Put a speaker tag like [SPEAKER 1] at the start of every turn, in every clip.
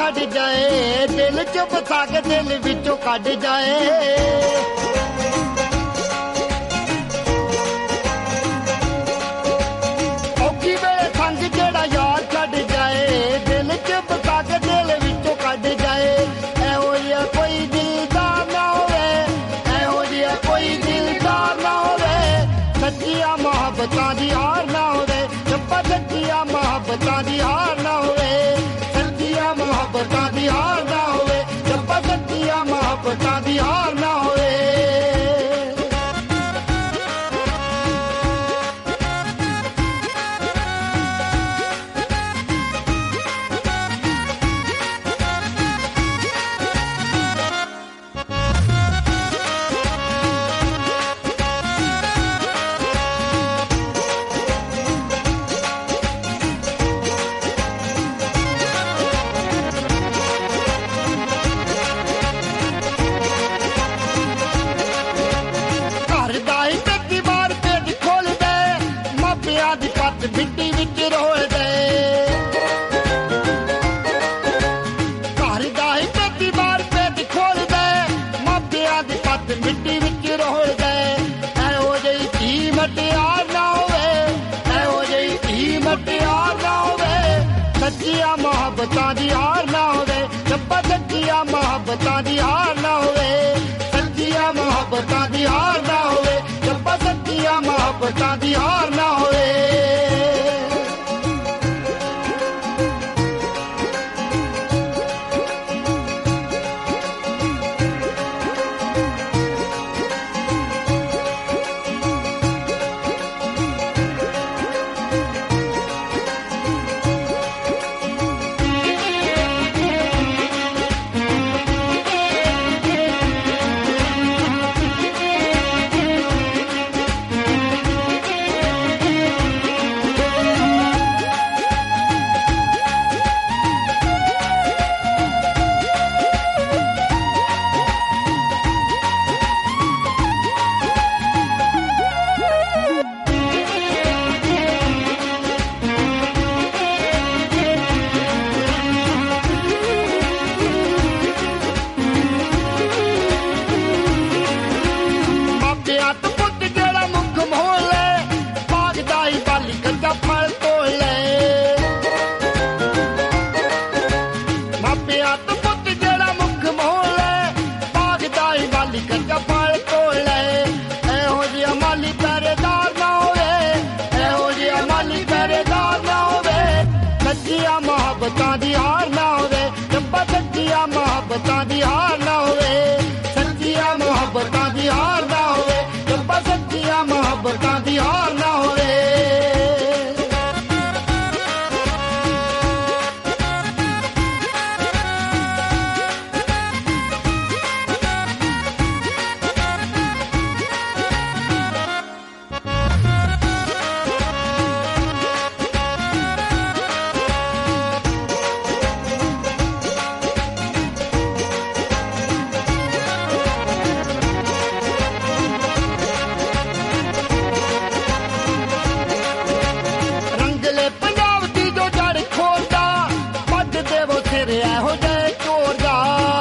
[SPEAKER 1] ਛੱਡ ਜਾਏ, ਦਿਲ ਚ ਵਸਾ ਕੇ ਦਿਲ ਵਿੱਚੋਂ ਕੱਢ ਜਾਏ। ਔਖੀ ਵੇਲੇ ਸੰਗ ਜਿਹੜਾ ਯਾਰ ਛੱਡ ਜਾਏ, ਦਿਲ ਚ ਵਸਾ ਕੇ ਦਿਲ ਵਿੱਚੋਂ ਕੱਢ ਜਾਏ। ਇਹੋ ਜਿਹਾ ਕੋਈ ਦਿਲਦਾਰ ਨਾ ਹੋਵੇ, ਇਹੋ ਜਿਹਾ ਕੋਈ ਦਿਲਦਾਰ ਨਾ ਹੋਵੇ, ਸੱਚੀਆਂ ਮੁਹੱਬਤਾਂ ਦੀ ਹਾਰ ਨਾ ਹੋਵੇ। ਰੱਬਾ ਸੱਚੀਆਂ ਮੁਹੱਬਤਾਂ ਦੀ ਹਾਰ ਨਾ ਹੋਵੇ, ਸੱਚੀਆਂ ਮੁਹੱਬਤਾਂ ਦੀ ਹਾਰ ਨਾ ਹੋਵੇ। ਰੱਬਾ ਸੱਚੀਆਂ ਮੁਹੱਬਤਾਂ ਦੀ ਹਾਰ ਨਾ ਹੋਵੇ। ਮਿੱਟੀ ਵਿੱਚ ਰੋਲਦੇ ਘਰ ਦਾ ਹੀ ਪੇਟੀ ਬਾਰ ਪੇਟ ਖੋਲਦੇ, ਮਾਪਿਆਂ ਦੀ ਪੱਤ ਮਿੱਟੀ ਵਿੱਚ ਰੋਲਦੇ। ਇਹੋ ਜਿਹੀ ਧੀ ਮਟਿਆਰ ਨਾ ਹੋਵੇ, ਇਹੋ ਜਿਹੀ ਧੀ ਮਟਿਆਰ ਨਾ ਹੋਵੇ, ਸੱਚੀਆਂ ਮੁਹੱਬਤਾਂ ਦੀ ਹਾਰ ਨਾ ਹੋਵੇ। ਰੱਬਾ ਸੱਚੀਆਂ ਮੁਹੱਬਤਾਂ ਦੀ ਹਾਰ ਨਾ ਹੋਵੇ, ਸੱਚੀਆਂ ਮੁਹੱਬਤਾਂ ਦੀ ਹਾਰ ਨਾ ਹੋਵੇ। ਰੱਬਾ ਸੱਚੀਆਂ ਮੁਹੱਬਤਾਂ ਦੀ ਹਾਰ ਨਾ ਹੋਵੇ। ਮੁਹੱਬਤਾਂ ਦੀ ਹਾਰ ਨਾ ਹੋਵੇ। ਰੱਬਾ ਸੱਚੀਆਂ ਮੁਹੱਬਤਾਂ ਦੀ ਹਾਰ ਨਾ ਹੋਵੇ, ਸੱਚੀਆਂ ਮੁਹੱਬਤਾਂ ਦੀ ਹਾਰ ਨਾ ਹੋਵੇ। ਰੱਬਾ ਸੱਚੀਆਂ ਮੁਹੱਬਤਾਂ ਦੀ ਹਾਰ ਨਾ ਹੋਵੇ। ਇਹੋ ਜਿਹੇ ਚੋਰ ਦਾ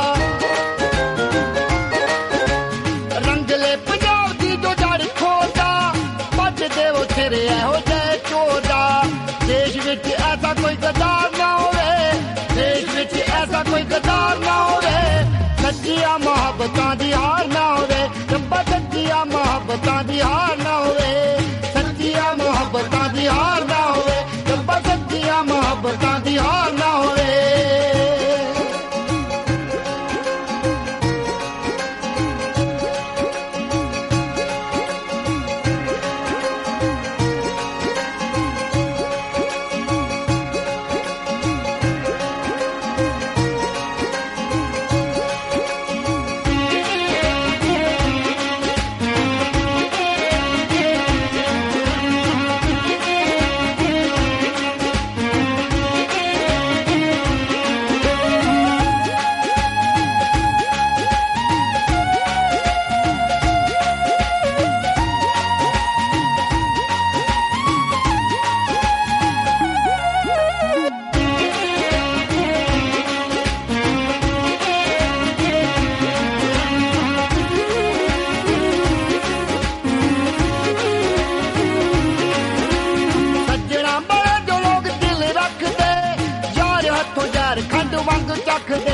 [SPEAKER 1] ਰੰਗਲੇ ਪੰਜਾਬ ਦੀ ਜੋ ਜੜ ਖੋਦਾ, ਵੱਜ ਦੇਵੋ ਸਿਰ ਇਹੋ ਜਿਹੇ ਚੋਰ ਦਾ। ਦੇਸ਼ ਵਿੱਚ ਐਸਾ ਕੋਈ ਗਦਾਰ ਨਾ ਹੋਵੇ, ਦੇਸ਼ ਵਿੱਚ ਐਸਾ ਕੋਈ ਗਦਾਰ ਨਾ ਹੋਵੇ, ਸੱਚੀਆਂ ਮੁਹੱਬਤਾਂ ਦੀ ਹਾਰ ਨਾ ਹੋਵੇ। ਰੱਬਾ ਸੱਚੀਆਂ ਮੁਹੱਬਤਾਂ ਦੀ ਹਾਰ ਨਾ ਹੋਵੇ, ਸੱਚੀਆਂ ਮੁਹੱਬਤਾਂ ਦੀ ਹਾਰ ਨਾ ਹੋਵੇ। ਰੱਬਾ ਸੱਚੀਆਂ ਮੁਹੱਬਤਾਂ ਦੀ ਹਾਰ ਨਾ ਹੋਵੇ। ਰੱਖਦੇ